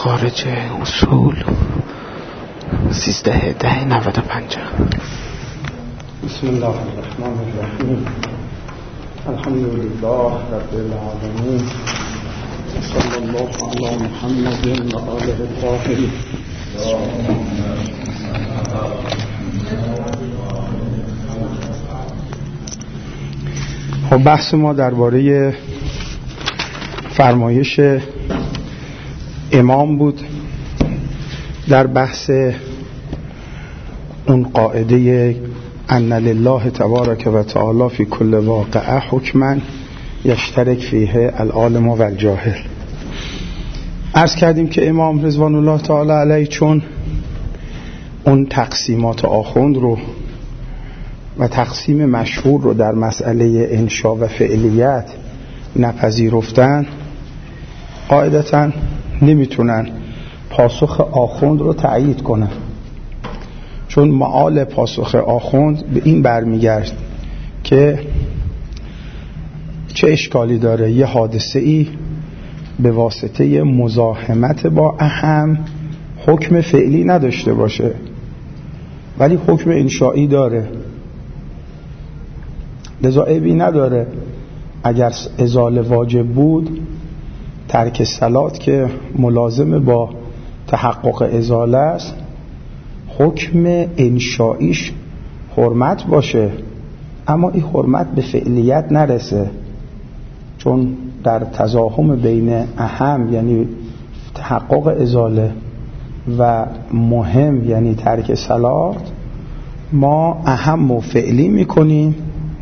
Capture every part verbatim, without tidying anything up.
خارج اصول سیزده ده نود و پنج. بسم الله الرحمن الرحیم. الحمد لله رب العالمین. صلی الله علی محمد و آله الطاهرین. خب بحث ما درباره فرمایش امام بود در بحث اون قاعده ان لله تبارک و تعالی فی کل واقعه حکما یشترک فیه العالم و الجاهل. عرض کردیم که امام رضوان الله تعالی علیه چون اون تقسیمات آخوند رو و تقسیم مشهور رو در مسئله انشاء و فعلیت نپذیرفتن، قاعدتاً نمیتونن پاسخ آخوند رو تأیید کنن، چون معال پاسخ آخوند به این برمیگرد که چه اشکالی داره یه حادثه ای به واسطه مزاحمت با اهم حکم فعلی نداشته باشه ولی حکم انشائی داره. لذا عیبی نداره اگر ازاله واجب بود، ترک صلات که ملازم با تحقق ازاله است حکم انشائیش حرمت باشه، اما این حرمت به فعلیت نرسه، چون در تزاحم بین اهم یعنی تحقق ازاله و مهم یعنی ترک صلات ما اهم و فعلی میکنیم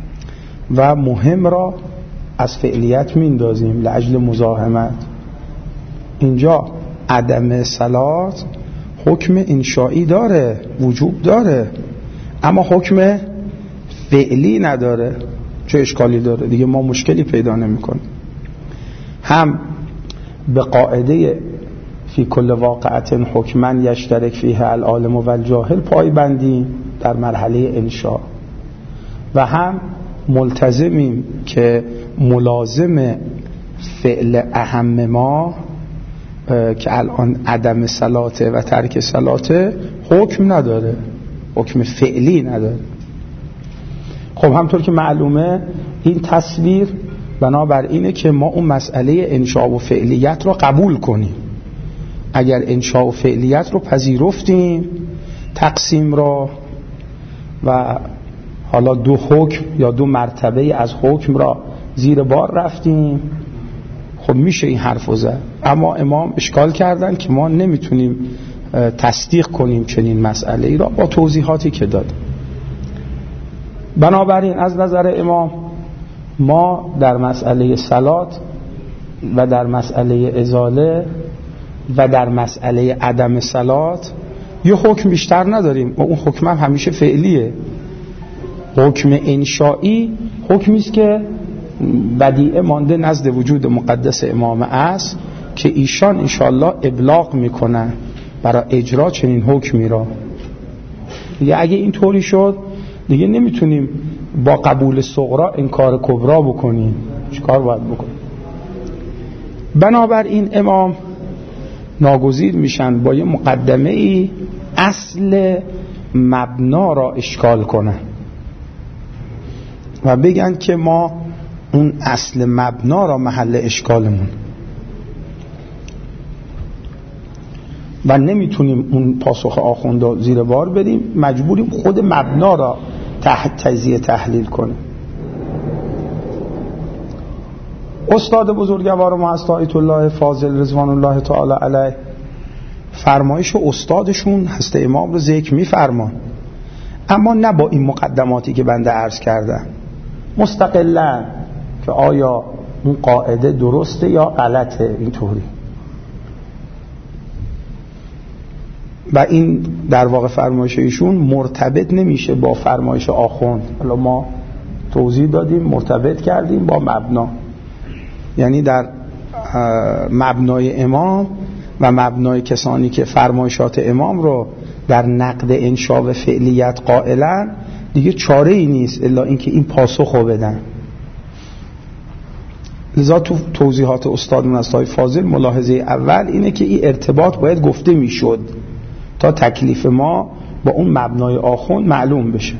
و مهم را از فعلیت میندازیم لأجل مزاحمت. اینجا عدم صلات حکم انشائی داره، وجوب داره، اما حکم فعلی نداره. چه اشکالی داره؟ دیگه ما مشکلی پیدا نمی‌کنیم. هم به قاعده فی کل واقعه حکما یشترک فیه العالم و الجاهل پای بندیم در مرحله انشاء و هم ملتزمیم که ملازم فعل اهم ما که الان عدم صلاته و ترک صلاته حکم نداره، حکم فعلی نداره. خب همطور که معلومه این تصویر بنابر اینه که ما اون مسئله انشاء و فعلیت رو قبول کنیم. اگر انشاء و فعلیت رو پذیرفتیم تقسیم را و حالا دو حکم یا دو مرتبه از حکم را زیر بار رفتیم، خب میشه این حرفو زد. اما امام اشکال کردن که ما نمیتونیم تصدیق کنیم چنین مسئله ای را با توضیحاتی که داد. بنابراین از نظر امام ما در مسئله صلات و در مسئله ازاله و در مسئله عدم صلات یه حکم بیشتر نداریم و اون حکم هم همیشه فعلیه. حکم انشائی حکمی است که بدیعه مانده نزد وجود مقدس امام است که ایشان انشاءالله ابلاغ میکنن برای اجرا چنین حکمی را. دیگه اگه این طوری شد دیگه نمیتونیم با قبول صغرا انکار کبرا بکنیم. چیکار باید بکنیم؟ بنابراین امام ناگزیر میشن با یه مقدمه ای اصل مبنا را اشکال کنن و بگن که ما اون اصل مبنا را محل اشکالمون و نمیتونیم اون پاسخ آخوند را زیر بار بدیم، مجبوریم خود مبنا را تحت تجزیه تحلیل کنیم. استاد بزرگوار ما هست آیت الله فاضل رضوان الله تعالی علیه فرمایش استادشون هست امام رو ذکر میفرمان، اما نه با این مقدماتی که بنده عرض کردم، مستقلاً که آیا اون قاعده درسته یا غلطه اینطوری. و این در واقع فرمایش ایشون مرتبط نمیشه با فرمایش آخوند. حالا ما توضیح دادیم مرتبط کردیم با مبنا، یعنی در مبنای امام و مبنای کسانی که فرمایشات امام رو در نقد انشاء و فعلیت قائلن دیگه چاره ای نیست الا اینکه این پاسخ رو بدن. لذا تو توضیحات استادمون از آقای فاضل ملاحظه اول اینه که این ارتباط باید گفته میشد تا تکلیف ما با اون مبنای آخوند معلوم بشه.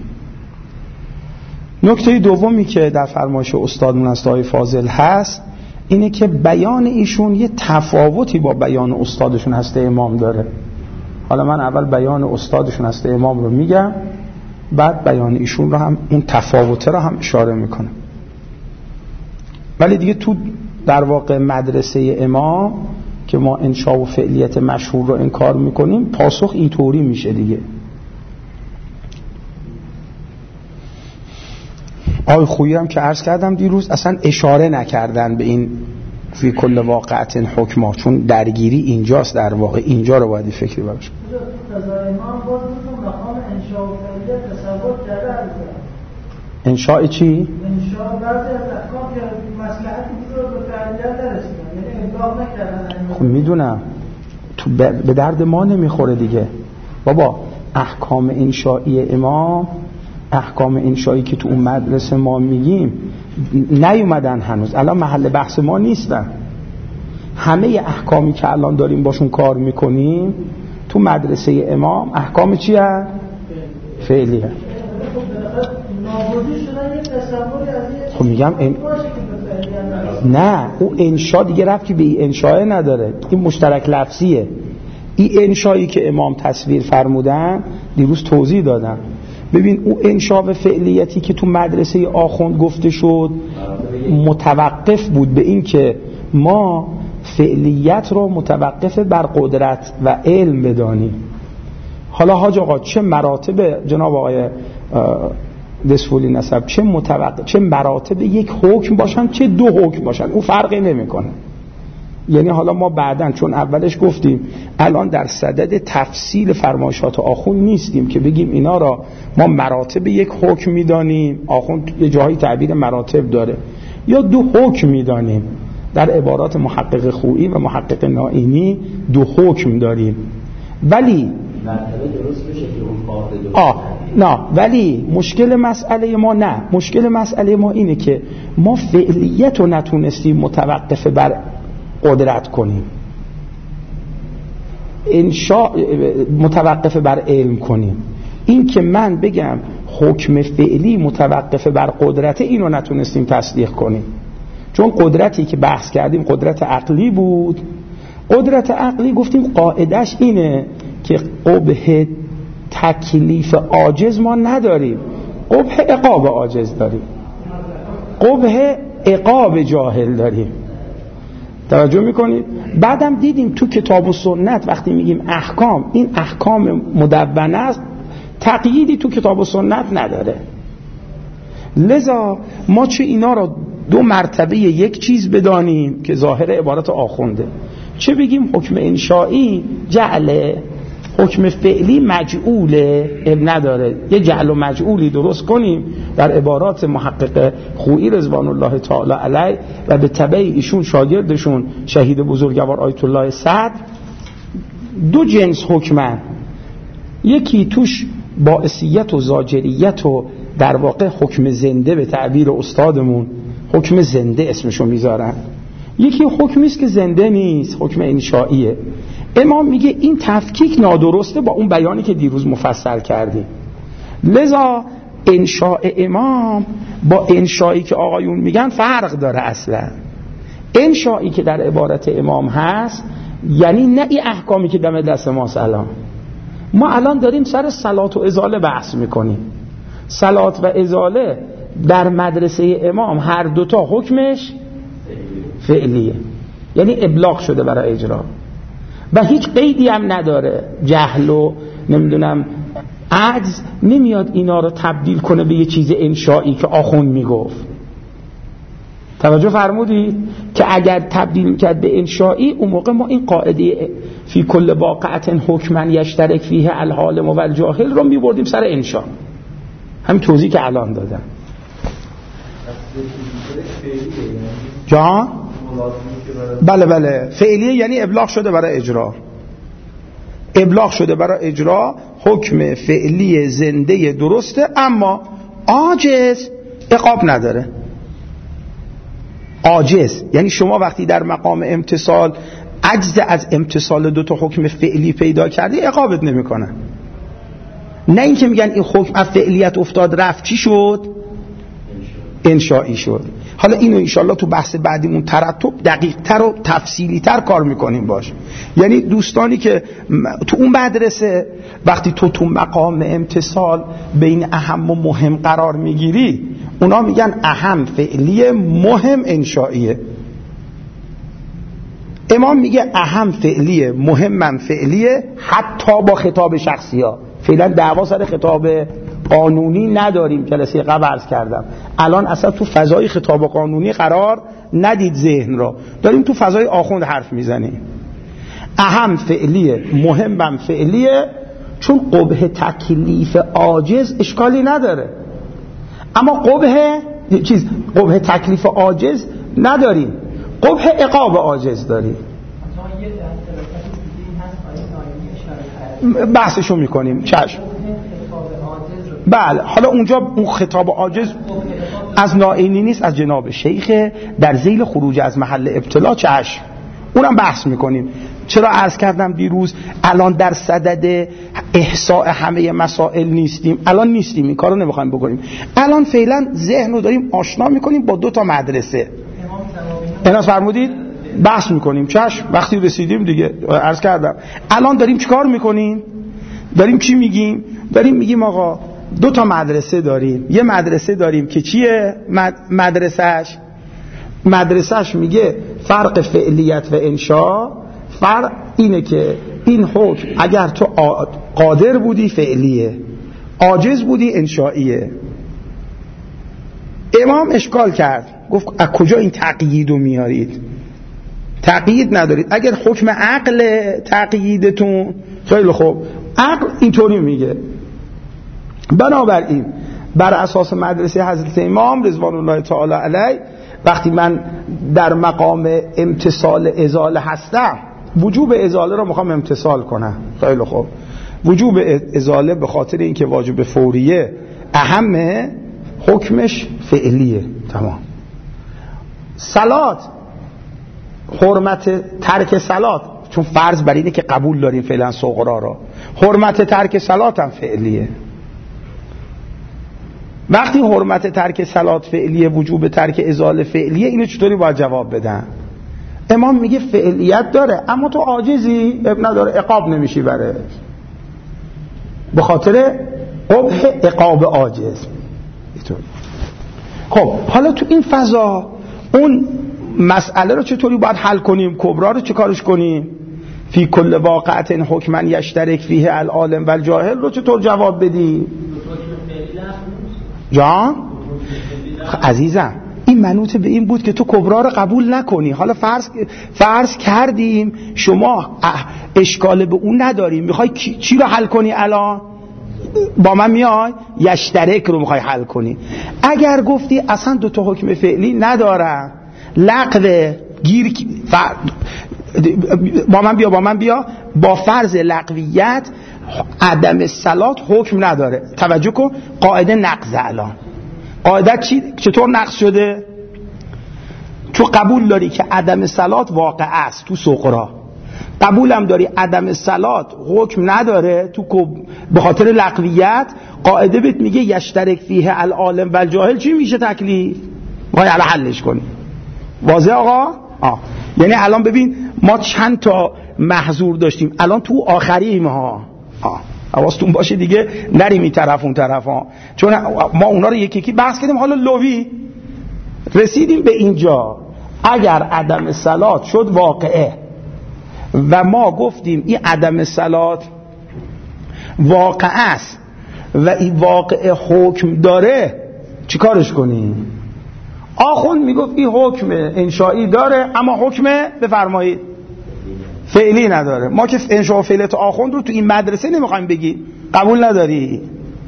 نکته دومی که در فرمایش استادمون از آقای فاضل هست اینه که بیان ایشون یه تفاوتی با بیان استادشون هست امام داره. حالا من اول بیان استادشون هست امام رو میگم، بعد بیان ایشون رو هم اون تفاوته رو هم اشاره میکنم. ولی دیگه تو در واقع مدرسه امام که ما انشاء و فعلیت مشهور رو انکار میکنیم، پاسخ اینطوری میشه دیگه. آقای خویی هم که عرض کردم دیروز اصلا اشاره نکردن به این فی کل واقعت حکما، چون درگیری اینجاست. در واقع اینجا رو باید فکری براش انشاء چی؟ انشاء بعضی از احکام که مصلحتی رو به فعلیت نرسیدن، یعنی ابلاغ نکردن. خب میدونم تو به درد ما نمیخوره دیگه بابا. احکام انشائی امام، احکام انشایی که تو اون مدرسه ما میگیم نیومدن هنوز، الان محل بحث ما نیستن. همه احکامی که الان داریم باشون کار میکنیم تو مدرسه امام احکام چی هست؟ فعلی هست. خب میگم این... نه او انشا دیگه ربطی به این انشاء نداره، این مشترک لفظیه. این انشایی که امام تصویر فرمودن دیروز توضیح دادم. ببین او انشاء و فعلیتی که تو مدرسه آخوند گفته شد متوقف بود به این که ما فعلیت رو متوقف بر قدرت و علم بدانیم. حالا حاج آقا چه مراتب جناب آقای دسفولی نسب چه متوقف چه مراتب یک حکم باشن چه دو حکم باشن او فرقی نمیکنه. یعنی حالا ما بعدن چون اولش گفتیم الان در صدد تفصیل فرمایشات آخوند نیستیم که بگیم اینا را ما مراتب یک حکم میدانیم، آخوند یه جایی تعبیر مراتب داره، یا دو حکم میدانیم. در عبارات محقق خویی و محقق نائینی دو حکم داریم. ولی آه نه ولی مشکل مسئله ما نه مشکل مسئله ما اینه که ما فعلیت رو نتونستیم متوقف بر قدرت کنیم، انشاء متوقف بر علم کنیم. این که من بگم حکم فعلی متوقف بر قدرت، اینو نتونستیم تصدیق کنیم، چون قدرتی که بحث کردیم قدرت عقلی بود. قدرت عقلی گفتیم قاعدش اینه که قبح تکلیف عاجز ما نداریم، قبح عقاب عاجز داریم، قبح عقاب جاهل داریم. توجه میکنید؟ بعدم دیدیم تو کتاب و سنت وقتی میگیم احکام، این احکام مدونه است، تقییدی تو کتاب و سنت نداره. لذا ما چه اینا رو دو مرتبه یک چیز بدانیم که ظاهر عبارت آخونده، چه بگیم حکم انشائی جعله، حکم فعلی مجعوله، اب نداره، یه جعل و مجعولی درست کنیم در عبارات محقق خویی رضوان الله تعالی علیه و به تبع ایشون شاگردشون شهید بزرگوار آیت الله صدر. دو جنس حکمن، یکی توش باعثیت و زاجریت و در واقع حکم زنده به تعبیر استادمون حکم زنده اسمشو میذارن، یکی حکمی است که زنده نیست، حکم انشائیه. امام میگه این تفکیک نادرسته با اون بیانی که دیروز مفصل کردیم. لذا انشاء امام با انشایی که آقایون میگن فرق داره. اصلا انشایی که در عبارت امام هست یعنی نه این احکامی که دم دست ماست. الان ما الان داریم سر صلات و ازاله بحث میکنیم. صلات و ازاله در مدرسه امام هر دوتا حکمش فعلیه، یعنی ابلاغ شده برای اجرا و هیچ قیدی هم نداره. جهل و نمیدونم عجز نمیاد اینا رو تبدیل کنه به یه چیز انشایی که آخوند میگفت. توجه فرمودید که اگر تبدیل کرد به انشایی، اون موقع ما این قاعده فی کل واقعت حکما یشترک فیه العالم و الجاهل رو میبردیم سر انشا. همین توضیح که الان دادم. جان؟ بله بله فعلیه یعنی ابلاغ شده برای اجرا، ابلاغ شده برای اجرا، حکم فعلی زنده درسته، اما عاجز عقاب نداره. عاجز، یعنی شما وقتی در مقام امتثال عجز از امتثال دو تا حکم فعلی پیدا کردی عقابت نمیکنن. نه اینکه میگن این حکم از فعلیت افتاد رفت چی شد؟ انشایی شد. حالا اینو انشالله تو بحث بعدیمون ترتب دقیق تر و تفصیلی تر کار میکنیم باش. یعنی دوستانی که تو اون مدرسه وقتی تو تو مقام امتثال بین اهم و مهم قرار میگیری، اونا میگن اهم فعلیه، مهم انشائیه. امام میگه اهم فعلیه، مهم فعلیه، حتی با خطاب شخصی ها. فعلا دعوا سر خطاب قانونی نداریم، جلسه قبل عرض کردم. الان اصلا تو فضای خطاب قانونی قرار ندید ذهن را، داریم تو فضای آخوند حرف میزنیم. اهم فعلیه، مهمم فعلیه، چون قبح تکلیف عاجز اشکالی نداره، اما قبح چیز قبح تکلیف عاجز نداریم، قبح عقاب عاجز داریم. بحثشو میکنیم چشم. بله، حالا اونجا اون خطاب عاجز از نائینی نیست، از جناب شیخ در ذیل خروج از محل ابتلا، چشم اونم بحث میکنیم. چرا عرض کردم دیروز الان در صدد احصاء همه مسائل نیستیم، الان نیستیم، این کارو نمیخوایم بکنیم. الان فعلا ذهن رو داریم آشنا میکنیم با دو تا مدرسه. اینا فرمودید بحث میکنیم، چشم وقتی رسیدیم دیگه عرض کردم. الان داریم چیکار میکنیم؟ داریم چی میگیم؟ داریم میگیم آقا دو تا مدرسه داریم. یه مدرسه داریم که چیه مدرسهش؟ مدرسهش میگه فرق فعلیت و انشا. فرق اینه که این حکم اگر تو قادر بودی فعلیه، عاجز بودی انشائیه. امام اشکال کرد، گفت از کجا این تقییدو میارید؟ تقیید ندارید. اگر حکم عقل تقییدتون، خیلی خوب، عقل اینطوری میگه. بنابراین بر اساس مدرسه حضرت امام رضوان الله تعالی علیه، وقتی من در مقام امتثال ازاله هستم، وجوب ازاله رو میخوام امتثال کنم، خیلی خوب، وجوب ازاله به خاطر اینکه واجب فوریه اهمه، حکمش فعلیه، تمام. صلات، حرمت ترک صلات، چون فرض بر اینه که قبول داریم فعلا صغرا را، حرمت ترک صلات هم فعلیه. وقتی حرمت ترک صلات فعلیه، وجوب ترک ازاله فعلیه، اینو چطوری باید جواب بدن؟ امام میگه فعلیت داره اما تو عاجزی، اب نداره، عقاب نمیشی برش، به خاطر قبح عقاب عاجز. خب حالا تو این فضا اون مسئله رو چطوری باید حل کنیم؟ کبرا رو چه کارش کنیم؟ فی کل واقعت حکمن یشترک فیه العالم و الجاهل رو چطور جواب بدی؟ جان عزیزم، این منوط به این بود که تو کبرا رو قبول نکنی. حالا فرض فرض کردیم شما اشکال به اون نداریم، میخوای چی رو حل کنی؟ الان با من میای یشترک رو میخوای حل کنی. اگر گفتی اصلا دو تا حکم فعلی ندارم، لغو گیر ف... با من بیا با من بیا با فرض لغویت عدم صلات حکم نداره. توجه کن، قاعده نقض. الان قاعده چی؟ چطور نقض شده؟ تو قبول داری که عدم صلات واقع است تو سقرا، قبولم داری عدم صلات حکم نداره تو به خاطر لغویت، قاعده بهت میگه یشترک فیه العالم و الجاهل. چی میشه تکلیف؟ میخوای الان حلش کنی. واضح آقا؟ آه. یعنی الان ببین ما چند تا محظور داشتیم، الان تو آخریم ها. آه. حواستون باشه دیگه، نریم این طرف اون طرف ها، چون ما اونا رو یکی یکی بحث کردیم. حالا لوی رسیدیم به اینجا، اگر عدم صلات شد واقعه و ما گفتیم این عدم صلات واقع است و این واقع حکم داره، چی کارش کنیم؟ آخوند میگفت این حکم انشایی داره اما حکم بفرمایید فعلی نداره. ما که انشاء و فعلیت آخوند رو تو این مدرسه نمیخوایم بگی، قبول نداری.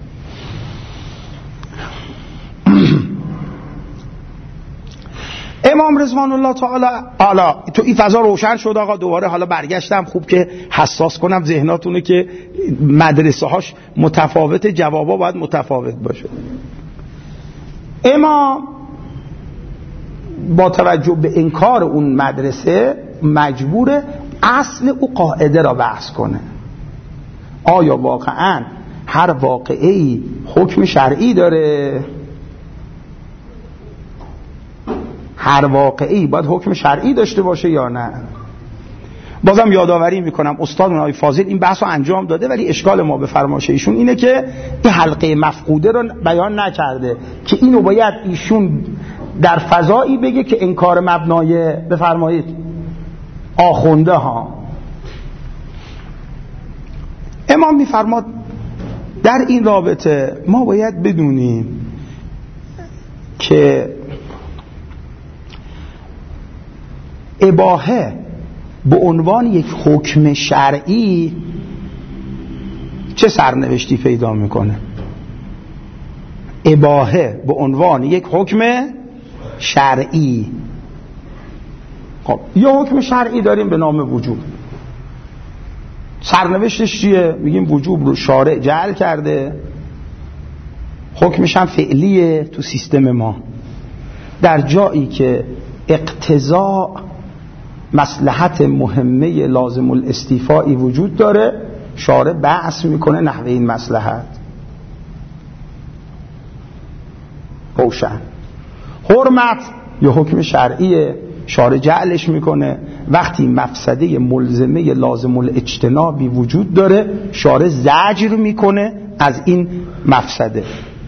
امام رضوان الله تعالی حالا تو این فضا روشن شد آقا. دوباره حالا برگشتم، خوب که حساس کنم ذهناتونو که مدرسه هاش متفاوت، جوابا باید متفاوت باشه. امام با توجه به انکار اون مدرسه مجبور اصل او قاعده را بحث کنه. آیا واقعا هر واقعی حکم شرعی داره؟ هر واقعی باید حکم شرعی داشته باشه یا نه؟ بازم یادآوری میکنم استاد آقای فاضل این بحث رو انجام داده، ولی اشکال ما به فرمایش ایشون اینه که این حلقه مفقوده رو بیان نکرده که اینو باید ایشون در فضایی بگه که انکار مبنای بفرمایید آخونده ها. امام میفرماد در این رابطه ما باید بدونیم که اباحه به عنوان یک حکم شرعی چه سرنوشتی پیدا میکنه؟ اباحه به عنوان یک حکم شرعی، خب یه حکم شرعی داریم به نام وجوب، سرنوشتش چیه؟ میگیم وجوب رو شارع جعل کرده، حکمش هم فعلیه تو سیستم ما. در جایی که اقتضا مصلحت مهمه لازم الاستیفایی وجود داره، شارع بحث میکنه نحوه این مصلحت. روشن. حرمت یه حکم شرعیه، شارع جعلش میکنه. وقتی مفسده ملزمه لازم الاجتنابی وجود داره، شارع زجر میکنه از این مفسده.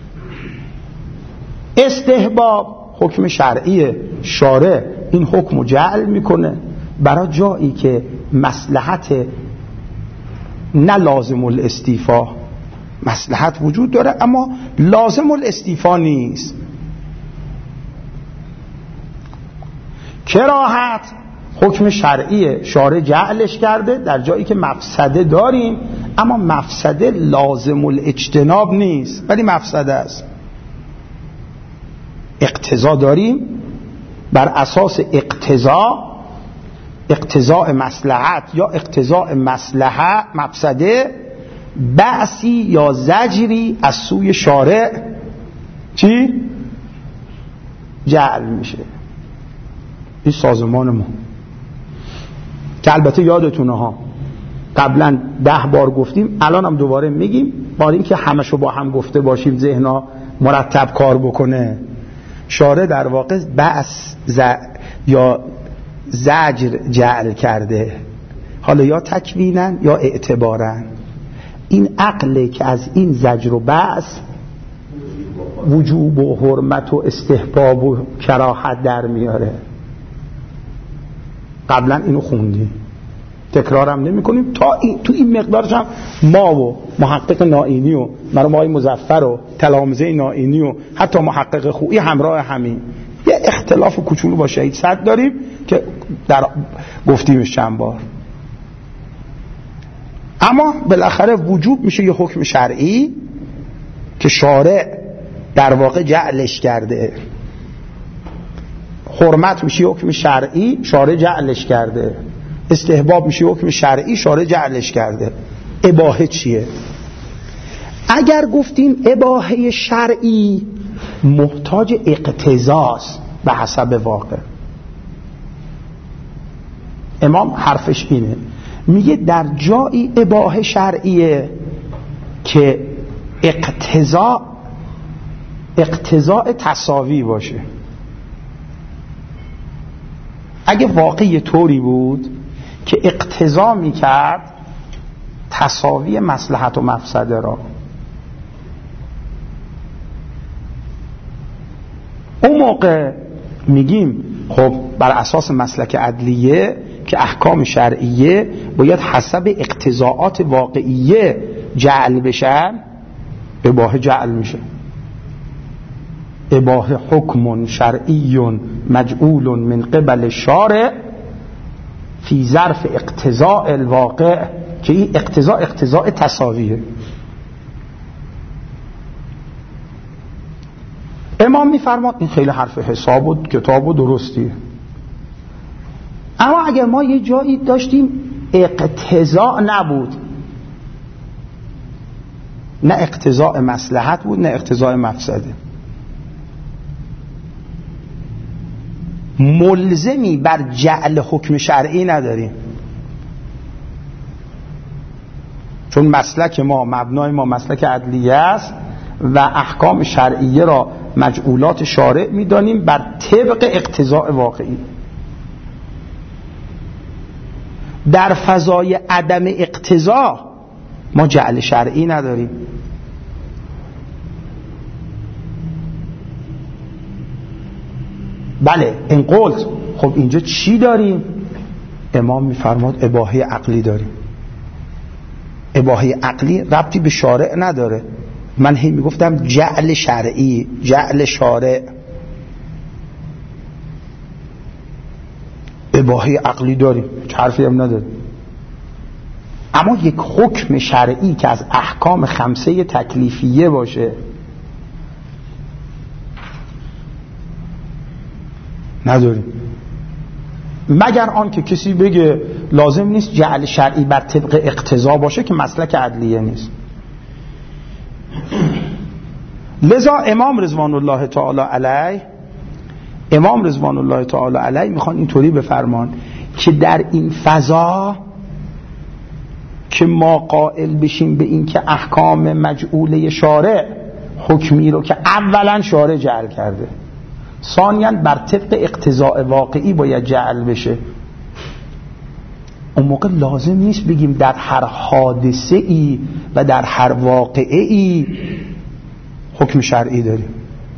استحباب حکم شرعیه، شارع این حکم رو جعل میکنه برای جایی که مصلحت نه لازم الاستیفا، مصلحت وجود داره اما لازم الاستیفا نیست. کراهت حکم شرعیه، شارع جعلش کرده در جایی که مفسده داریم اما مفسده لازم الاجتناب نیست ولی مفسده است. اقتضا داریم، بر اساس اقتضا، اقتضاء مصلحت یا اقتضاء مصلحت مفسده، بعثی یا زجری از سوی شارع چی؟ جعل میشه. این سازمان ما که البته یادتونه ها قبلا ده بار گفتیم، الان هم دوباره میگیم، با اینکه همشو با هم گفته باشیم ذهنها مرتب کار بکنه. شارع در واقع بعث ز... یا زجر جعل کرده، حالا یا تکوینن یا اعتبارن. این عقله که از این زجر و بعث وجوب و حرمت و استحباب و کراهت در میاره. قبلا اینو خوندیم، تکرارم نمی کنیم. تا این تو این مقدارش هم ما و محقق نائینی و مرحوم آقای مظفر و تلامذه نائینی و حتی محقق خویی همراه همین یه اختلاف کوچولو با شهید صد داریم که در گفتیمش چند بار. اما بالاخره وجوب میشه یه حکم شرعی که شارع در واقع جعلش کرده. حرمت میشه حکم شرعی، شارع جعلش کرده. استحباب میشه حکم شرعی، شارع جعلش کرده. اباحه چیه؟ اگر گفتیم اباحه شرعی محتاج اقتضاست به حسب واقع. امام حرفش اینه، میگه در جایی اباحه شرعیه که اقتضا اقتضاء تساوی باشه. اگه واقعی طوری بود که اقتضا میکرد تساوی مصلحت و مفسده را، اون موقع میگیم خب بر اساس مسلک عدلیه که احکام شرعیه باید حسب اقتضاءات واقعیه جعل بشن، اباحه جعل میشه. اباحه حکم شرعی مجعول من قبل شارع فی ظرف اقتضاء الواقع، که این اقتضاء اقتضاء تساویه. امام میفرماد این خیلی حرف حساب و کتاب و درستیه، اما اگر ما یه جایی داشتیم اقتضاء نبود، نه اقتضاء مصلحت بود نه اقتضاء مفسده، ملزمی بر جعل حکم شرعی نداریم، چون مسلک ما، مبنای ما مسلک عدلیه است و احکام شرعیه را مجعولات شارع می‌دانیم بر طبق اقتضاء واقعی. در فضای عدم اقتضا ما جعل شرعی نداریم. بله این قلت، خب اینجا چی داریم؟ امام میفرماد اباحه عقلی داریم. اباحه عقلی ربطی به شارع نداره. من هی میگفتم جعل شرعی، جعل شارع. اباحه عقلی داریم، حرفی هم نداره. اما یک حکم شرعی که از احکام خمسه تکلیفیه باشه نداریم، مگر آن که کسی بگه لازم نیست جعل شرعی بر طبق اقتضا باشه که مسلک عدلیه نیست. لذا امام رضوان الله تعالی علیه امام رضوان الله تعالی علیه میخوان اینطوری بفرمان که در این فضا که ما قائل بشیم به این که احکام مجعوله شارع حکمی رو که اولا شارع جعل کرده، ثانیاً بر طبق اقتضاء واقعی باید جعل بشه، اون موقع لازم نیست بگیم در هر حادثه ای و در هر واقعه ای حکم شرعی داریم.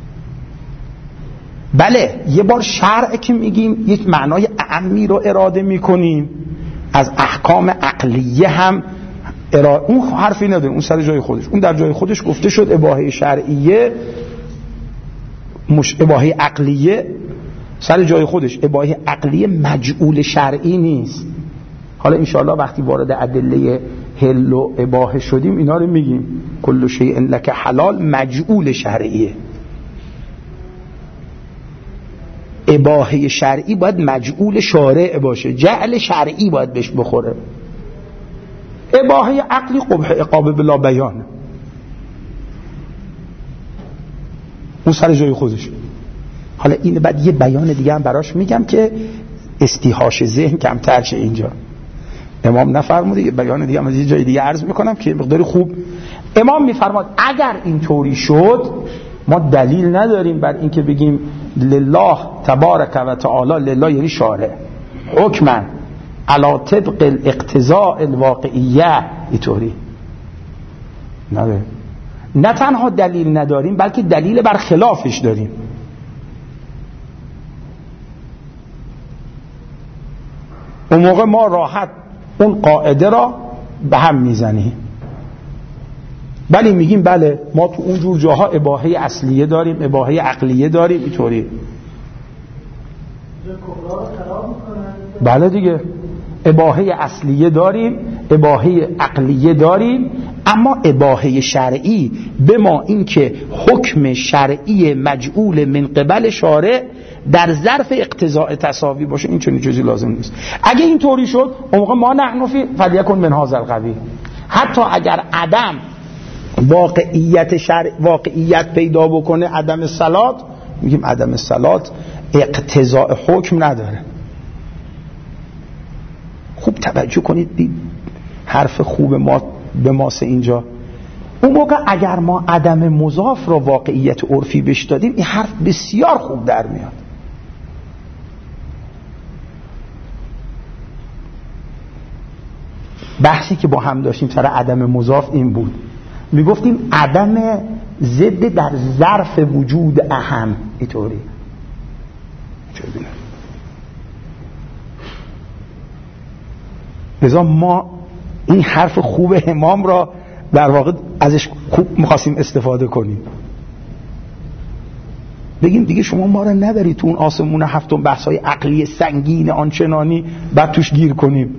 بله یه بار شرع که میگیم یک معنای اعمی رو اراده میکنیم، از احکام عقلیه هم اراده، اون حرفی نداره، اون سر جای خودش، اون در جای خودش گفته شد اباحه شرعیه مش اباحه عقلیه سر جای خودش، اباحه عقلیه مجعول شرعی نیست. حالا انشاءالله وقتی وارد ادله حل و اباحه شدیم اینا رو میگیم. کل شیء لک حلال مجعول شرعیه. اباحه شرعی باید مجعول شارع باشه، جعل شرعی باید بهش بخوره. اباحه عقلی قبح عقاب بلا بیان، اون سر جای خودش. حالا این بعد یه بیان دیگه هم براش میگم که استیحاش ذهن کمتر شه. اینجا امام نفرموده، یه بیان دیگه هم از یه جای دیگه عرض میکنم که مقداری خوب. امام میفرماد اگر اینطوری شد ما دلیل نداریم بر این که بگیم لله تبارک و تعالی، لله یعنی شارع، حکما علی طبق الاقتضاء الواقعیه، اینطوری نداریم. نه تنها دلیل نداریم بلکه دلیل بر خلافش داریم. اون موقع ما راحت اون قاعده را به هم میزنیم، ولی میگیم بله ما تو اونجور جاها اباحه اصلیه داریم، اباحه عقلیه داریم، اینطوری. بله دیگه، اباحه اصلیه داریم، اباحه عقلیه داریم، اما اباحه شرعی به ما این که حکم شرعی مجعول من قبل شارع در ظرف اقتضاء تساوی باشه، این چنین چیزی لازم نیست. اگه این طوری شد اون موقع ما نحنفی فلیکن من هذا القبیل. حتی اگر عدم واقعیت شرع واقعیت پیدا بکنه، عدم صلات، میگیم عدم صلات اقتضاء حکم نداره. خوب توجه کنید بی حرف خوب ما به ماسه اینجا. اون موقع اگر ما عدم مضاف را واقعیت عرفی بش دادیم، این حرف بسیار خوب در میاد. بحثی که با هم داشتیم سر عدم مضاف این بود، میگفتیم عدم ضد در ظرف وجود اهم، اینطوری. لذا ما این حرف خوب امام را در واقع ازش خوب می‌خواستیم استفاده کنیم، بگیم دیگه شما ما را نبرید تو اون آسمون هفتم بحث‌های عقلی سنگین آنچنانی بعد توش گیر کنیم.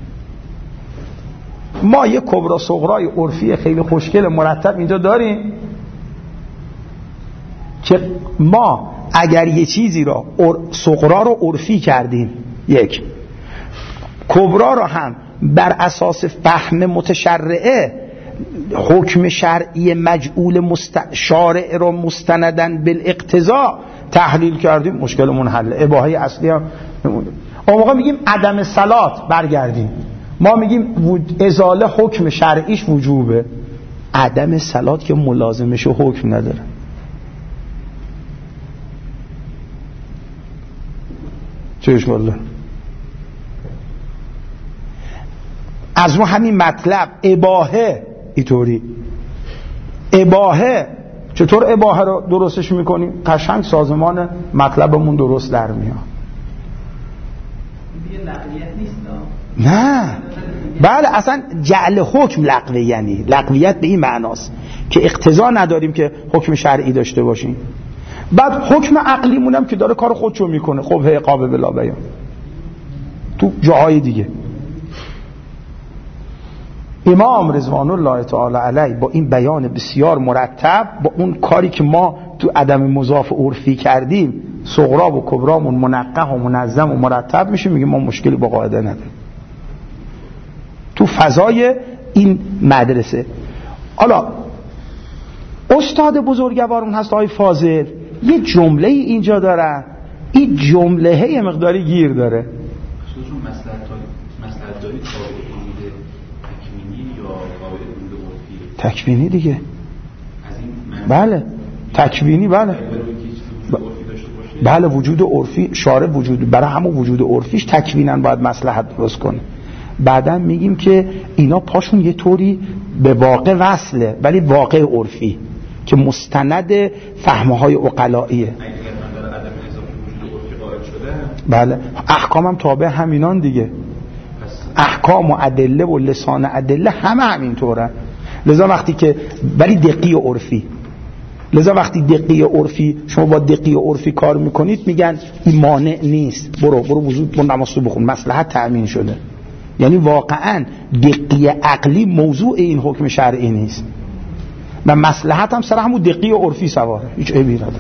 ما یه کبرا صغرای عرفی خیلی خوشگل مرتب اینجا داریم که ما اگر یه چیزی را صغرا رو عرفی کردیم، یک کبرا را هم بر اساس فهم متشرعه حکم شرعی مجعول مست... شارع را مستندن بالاقتضاء تحلیل کردیم مشکلمون حله، اباحه اصلی هم نمونده. اون موقع میگیم عدم صلات، برگردیم ما میگیم ازاله حکم شرعیش وجوبه، عدم صلات که ملازمش حکم نداره. چه اشکال داره؟ از ما همین مطلب اباحه اینطوری اباحه چطور اباحه رو درستش میکنیم؟ قشنگ سازمان مطلبمون درست در میاد. دیگه لغویت نیست نه بله، اصلا جعل حکم لغوه، یعنی لغویت به این معناست که اقتضا نداریم که حکم شرعی داشته باشیم. بعد حکم عقلیمون هم که داره کار خودشو میکنه، خب عقاب بلا بیان تو جاهای دیگه. امام رضوان الله تعالی علیه با این بیان بسیار مرتب، با اون کاری که ما تو عدم مضاف عرفی کردیم، صغرا و کبرامون منقح و منظم و مرتب میشه، میگه ما مشکلی با قاعده نداریم تو فضای این مدرسه. حالا استاد بزرگوارون هست آقای فاضل، یه جمله اینجا دارن، این جمله یه مقداری گیر داره. خصوصا مسئله داری قابل وجود تکوینی یا قابل وجود عرفی؟ تکوینی دیگه. از این بله تکوینی، بله بله وجود عرفی شارع وجود، برای همون وجود عرفیش تکوینن باید مصلحت درست کنه. بعدم میگیم که اینا پاشون یه طوری به واقع وصله، ولی واقع عرفی که مستند فهمهای عقلائیه. بله احکام هم تابع همینان دیگه، احکام و ادله و لسان ادله همه همینطوره. لذا وقتی که ولی دقی و عرفی، لذا وقتی دقی و عرفی شما با دقی و عرفی کار میکنید میگن این مانع نیست، برو برو وضو برو نماز بخون، مصلحت تأمین شده. یعنی واقعا دقی عقلی موضوع این حکم شرعی نیست و مصلحت هم سر همون دقی و عرفی سواره، هیچ عیبی نداره.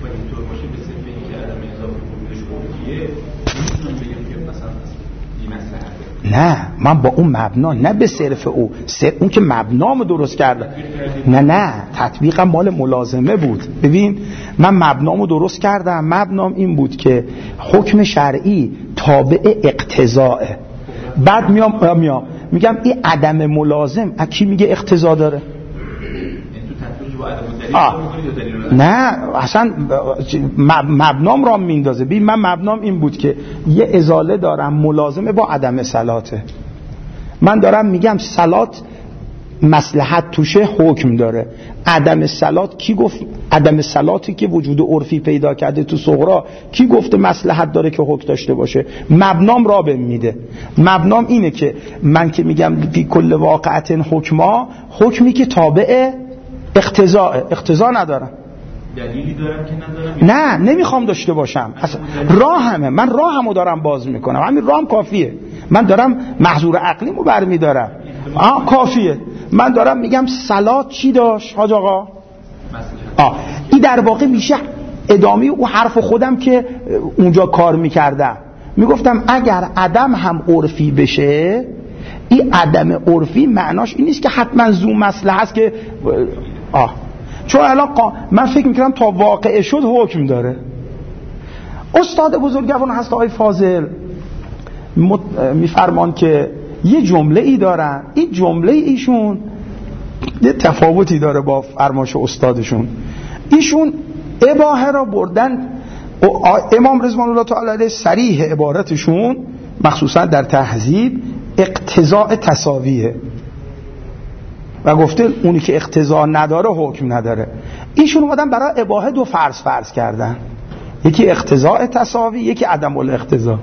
نه من با اون مبنا، نه به صرف او صرف اون که مبنامو درست کرده، نه نه تطبیقم مال ملازمه بود. ببین من مبنامو درست کردم، مبنام این بود که حکم شرعی تابع اقتضاءه. بعد میام میام میگم این عدم ملازم اکی میگه اقتضا داره؟ آه. نه اصلا مبنام را میندازه. ببین من مبنام این بود که یه ازاله دارم ملازمه با عدم صلاته. من دارم میگم صلات مصلحت توشه حکم داره، عدم صلات کی گفت؟ عدم صلاتی که وجود عرفی پیدا کرده تو صغرا کی گفته مصلحت داره که حکم داشته باشه؟ مبنام را به میده. مبنام اینه که من که میگم فی کل واقعت حکما، حکمی که تابع اقتضاء، اقتضا ندارم. دلیلی دارم که ندارم؟ نه نمیخوام داشته باشم اصلا. راه همه من راه همو دارم باز میکنم، همین راه هم کافیه. من دارم محظور عقلیمو برمیدارم، آه کافیه. من دارم میگم صلات چی داشت حاج آقا؟ آه این در واقع میشه ادامه او حرف خودم که اونجا کار میکردم. میگفتم اگر عدم هم عرفی بشه، این عدم عرفی معناش این نیست که حتما زوم مسئله هست که آه چون الان قا... من فکر میکردم تا واقع شد حکم داره. استاد بزرگوار هست آقای فاضل مت... میفرمان که یه جمله ای دارن، این جمله ایشون یه تفاوتی داره با فرمایش استادشون. ایشون اباحه را بردن، امام رضوان الله تعالی علیه صریح عبارتشون مخصوصا در تهذیب اقتضاء تساویه و گفته اونی که اقتضا نداره حکم نداره. ایشون اومدن برای اباحه دو فرض فرض کردن، یکی اقتضاء تساوی، یکی عدم الاقتضا.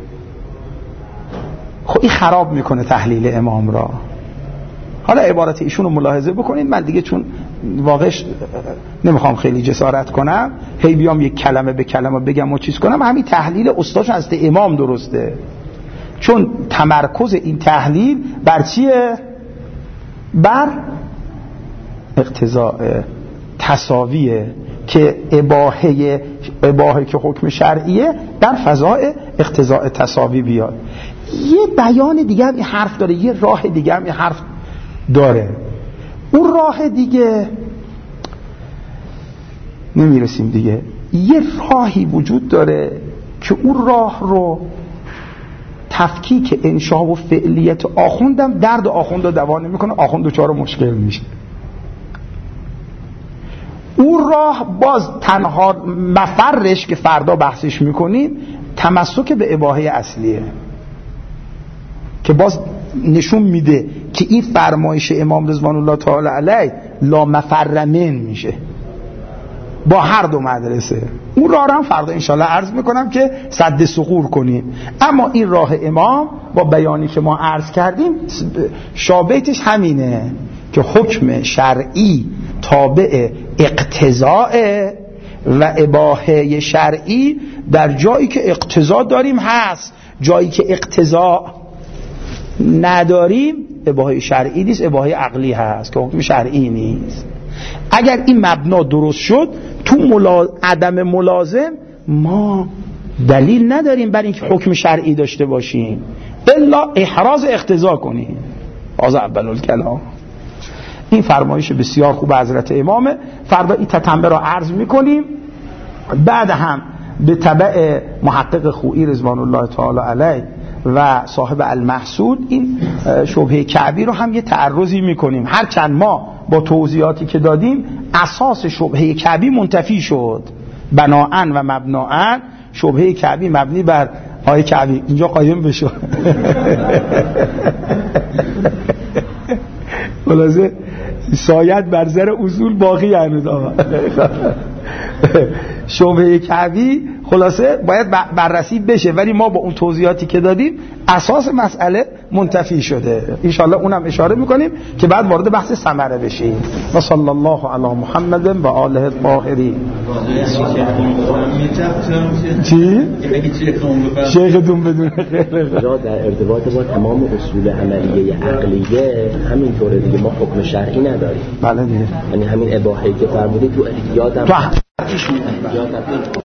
خب این خراب میکنه تحلیل امام را. حالا عبارت ایشون رو ملاحظه بکنید، من دیگه چون واقعش نمیخوام خیلی جسارت کنم هی بیام یک کلمه به کلمه بگم و چیز کنم، همین تحلیل استادش از امام درسته، چون تمرکز این تحلیل بر چیه؟ بر اقتضاء تساویه که اباحه اباحه که حکم شرعیه در فضای اقتضاء تساوی بیاد. یه بیان دیگه هم این حرف داره، یه راه دیگه هم این حرف داره. اون راه دیگه نمیرسیم دیگه. یه راهی وجود داره که اون راه رو تفکیک انشا و فعلیت آخوندم درد آخوند رو دوا نمیکنه، آخوند دچار مشکل میشه. اون راه باز تنها مفرش که فردا بحثش میکنیم تمسک به اباحه اصلیه که باز نشون میده که این فرمایش امام رضوان الله تعالی علیه لا مفر من میشه با هر دو مدرسه. اون راه هم فردا انشالله عرض میکنم که سد سقور کنیم. اما این راه امام با بیانی که ما عرض کردیم شابهتش همینه که حکم شرعی تابع اقتضاء و اباحه شرعی در جایی که اقتضا داریم هست، جایی که اقتضا نداریم اباحه شرعی نیست، اباحه عقلی هست که حکم شرعی نیست. اگر این مبنا درست شد تو ملا... عدم ملازم ما دلیل نداریم بر اینکه حکم شرعی داشته باشیم الا احراز اقتضا کنیم. از اول الکلام این فرمایش بسیار خوب حضرت امامه. فردا این تتمه را عرض میکنیم. بعد هم به تبع محقق خویی رضوان الله تعالی علیه و صاحب المحسود این شبهه کعبی رو هم یه تعرضی میکنیم. هرچند ما با توضیحاتی که دادیم اساس شبهه کعبی منتفی شد، بناءً و مبناءً شبهه کعبی مبنی بر آیه کعبی اینجا قایم بشه. خلاصه شاید بر زر اصول باقی هنوز آقا. شبهه کعبی خلاصه باید بررسی بشه، ولی ما با اون توضیحاتی که دادیم اساس مسئله منتفی شده. انشالله اونم اشاره میکنیم که بعد وارد بحث ثمره بشیم. و صلی الله علی محمد و آله الطاهرین. چی؟ شیختون بدون خیلی در ارتباط با تمام اصول عملیه عقلیه همینطوره دیگه، ما حکم شرعی نداریم. بله دیگه، یعنی همین اباحه‌ای که فرمودید تو یادم